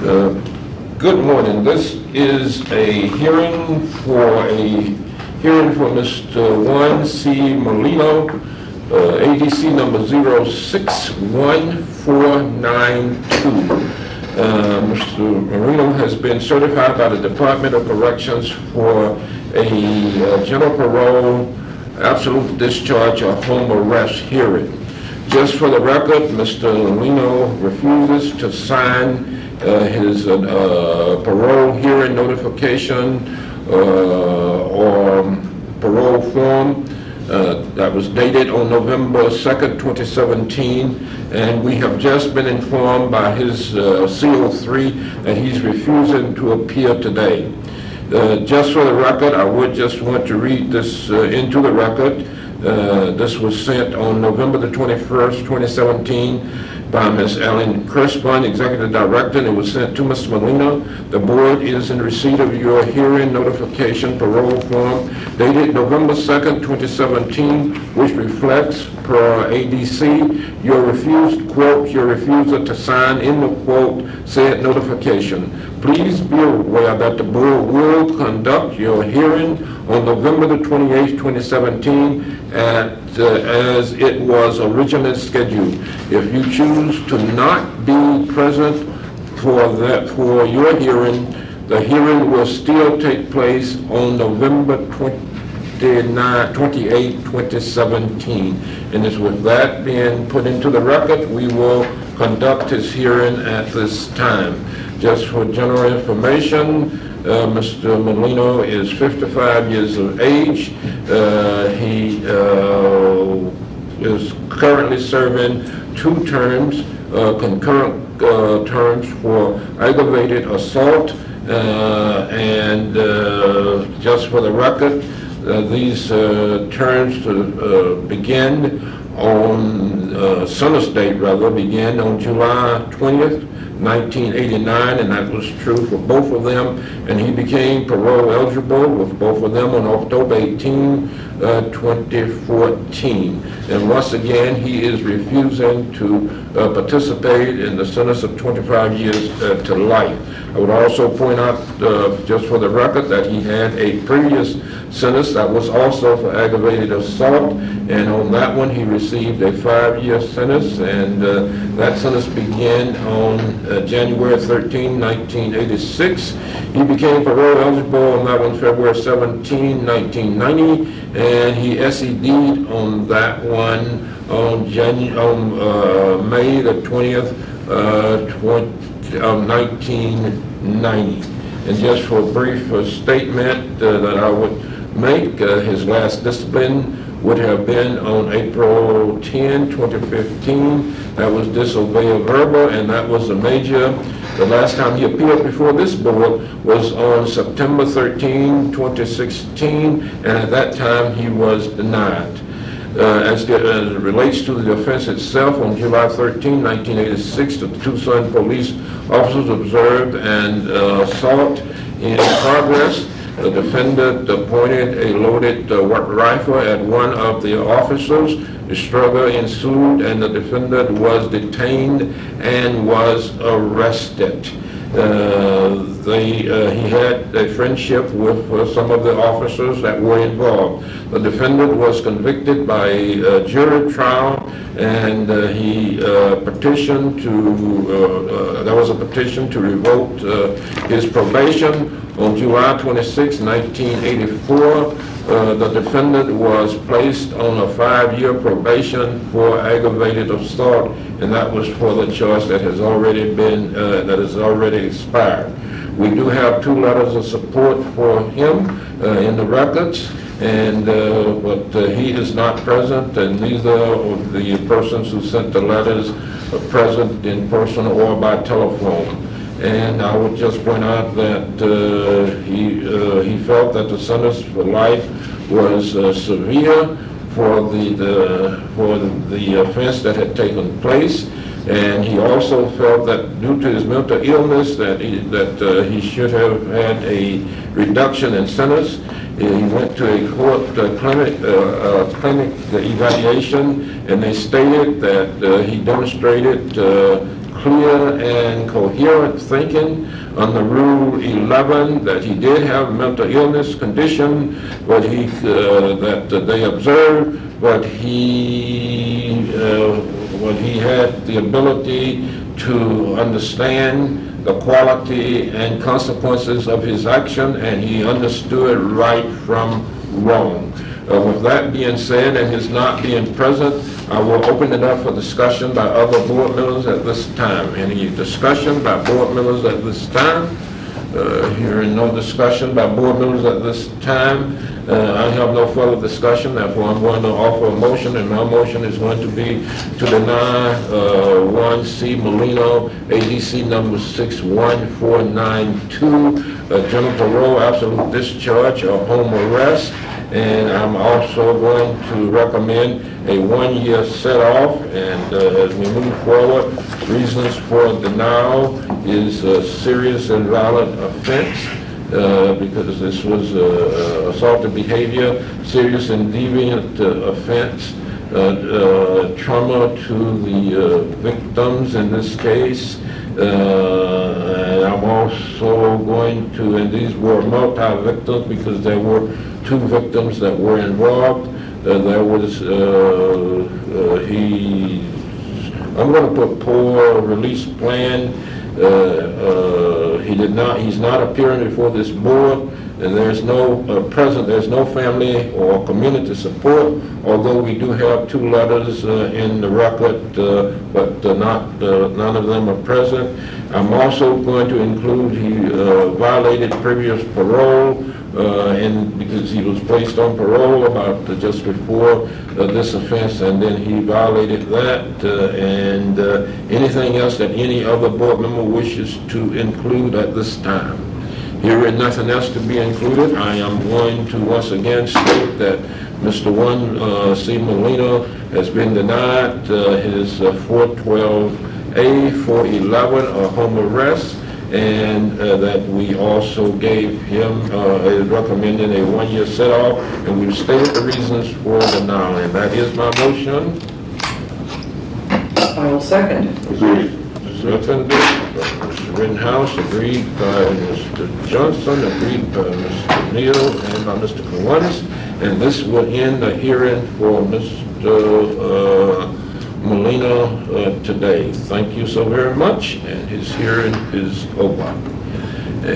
Good morning. This is a hearing for Mr. Juan C. Molino, ADC number 061492. Mr. Molino has been certified by the Department of Corrections for a general parole, absolute discharge, or home arrest hearing. Just for the record, Mr. Molino refuses to sign his parole hearing notification or parole form that was dated on November 2nd, 2017, and we have just been informed by his CO3 that he's refusing to appear today. Just for the record, I would just want to read this into the record. This was sent on November the 21st, 2017 by Ms. Ellen Kirschman, Executive Director, and it was sent to Mr. Molino. The board is in receipt of your hearing notification parole form dated November 2nd, 2017, which reflects, per ADC, your refusal to sign in the quote said notification. Please be aware that the board will conduct your hearing on November the 28th, 2017 as it was originally scheduled. If you choose to not be present for your hearing, the hearing will still take place on November 28, 2017. And it's with that being put into the record, we will conduct his hearing at this time. Just for general information, Mr. Molino is 55 years of age. He is currently serving 2 terms, concurrent terms for aggravated assault. And just for the record, these terms begin on, Sun's date rather, began on July 20th, 1989, and that was true for both of them, and he became parole eligible with both of them on October 18, 2014. And once again, he is refusing to participate in the sentence of 25 years to life. I would also point out, just for the record, that he had a previous sentence that was also for aggravated assault, and on that one he received a 5-year sentence, and that sentence began on January 13, 1986. He became parole eligible on that one February 17, 1990, and he SED'd on that one on May the 20th, 1990. And just for a brief statement that I would make, his last discipline would have been on April 10, 2015. That was disobey a verbal, and that was a major. The last time he appeared before this board was on September 13, 2016, and at that time he was denied. As it relates to the offense itself, on July 13, 1986, the Tucson police officers observed an assault in progress. The defendant pointed a loaded rifle at one of the officers. The struggle ensued, and the defendant was detained and was arrested. He had a friendship with some of the officers that were involved. The defendant was convicted by a jury trial, and he petitioned to, there was a petition to revoke his probation. On July 26, 1984, the defendant was placed on a 5-year probation for aggravated assault, and that was for the charge that has already been, that has already expired. We do have 2 letters of support for him in the records, and but he is not present, and neither of the persons who sent the letters are present in person or by telephone. And I would just point out that he felt that the sentence for life was severe for the offense that had taken place, and he also felt that due to his mental illness that he should have had a reduction in sentence. He went to a court clinic evaluation, and they stated that he demonstrated clear and coherent thinking on the Rule 11, that he did have mental illness condition, but that they observed, but he had the ability to understand the quality and consequences of his action, and he understood right from wrong. With that being said, and his not being present, I will open it up for discussion by other board members at this time. Any discussion by board members at this time? Hearing no discussion by board members at this time, I have no further discussion. Therefore, I'm going to offer a motion, and my motion is going to be to deny 1C Molino, ADC number 61492, general parole, absolute discharge, or home arrest. And I'm also going to recommend a 1-year set-off. And as we move forward, reasons for denial is a serious and violent offense, because this was assaultive behavior, serious and deviant offense, trauma to the victims in this case. And I'm also going to, and these were multi-victims because there were 2 victims that were involved. There was, I'm going to put poor release plan. He's not appearing before this board, and there's no there's no family or community support, although we do have 2 letters in the record, but none of them are present. I'm also going to include he violated previous parole, and because he was placed on parole about just before this offense, and then he violated that, and anything else that any other board member wishes to include at this time. Hearing nothing else to be included, I am going to once again state that Mr. 1C Molino has been denied his 412A, 411, or home arrest, and that we also gave him recommending a 1-year set-off, and we've stated the reasons for denial, and that is my motion. I will second. Agreed. Seconded by Mr. Rittenhouse, agreed by Mr. Johnson, agreed by Mr. Neal, and by Mr. Kiwanis, and this will end the hearing for Mr. Molina today. Thank you so very much, and his hearing is over.